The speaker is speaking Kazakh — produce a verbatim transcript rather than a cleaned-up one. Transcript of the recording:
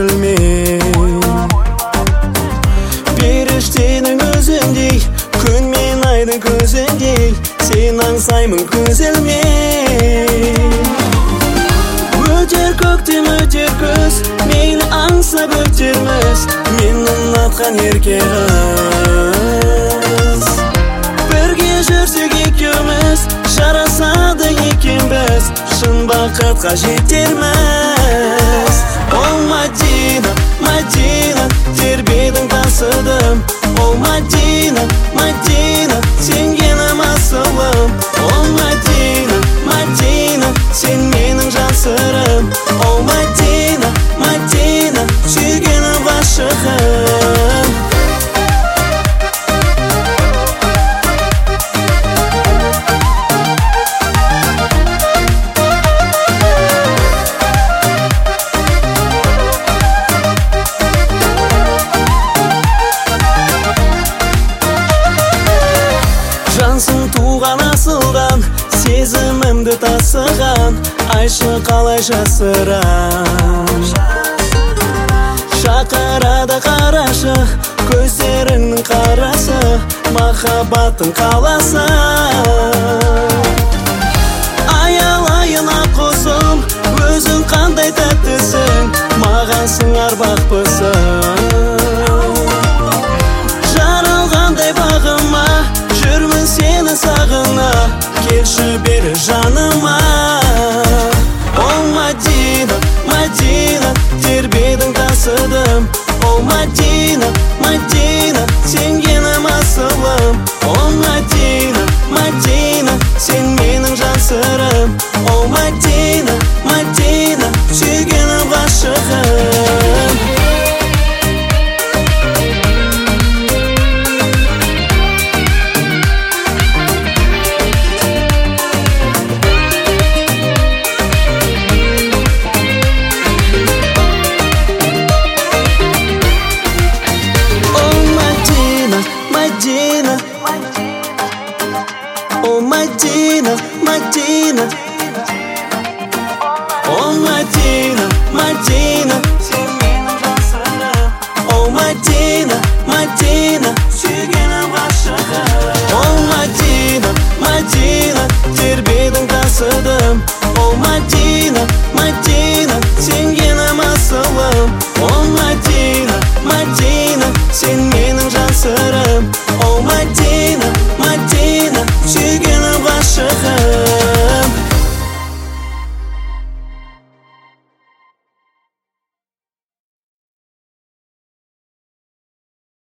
көңілмен. Періштенің өзіндей, күн мен айдың көзіндей, сен аңсаймын көзілмен. Өтер көктем, өтер күз, мейлі аңсап өтерміз, мен ұнатқан ерке қыз. Бірге жүрсек екеуміз, жарасады екенбіз, шын бақытқа жетерміз. О Мадина, Мадина, тербедің тасыдым. О Мадина, Мадина, сенгенім асылым. О Мадина, Мадина, сен менің жасырым. О Мадина, Мадина, сүйгенім ғашығым. Жансың туған асылдан, сезімімді тасыған, айшы қалай жасырам. Шақырады қарашы, көздеріңнің қарасы, махаббаттың қаласы. Аялайын ақ құсым, өзің қандай тәттісің, маған сыңар бақпысың. Жаралғандай бағыма, жүрмін сені сағына, келші бері жаныма. О Мадина, Мадина, тербедің тасыдым. О Мадина, Мадина, сенгенім асылым. О Мадина, Мадина, сен менің жасырым. О Мадина, Мадина, сүйгенім ғашығым. Oh Madina, Madina, oh Madina, Madina.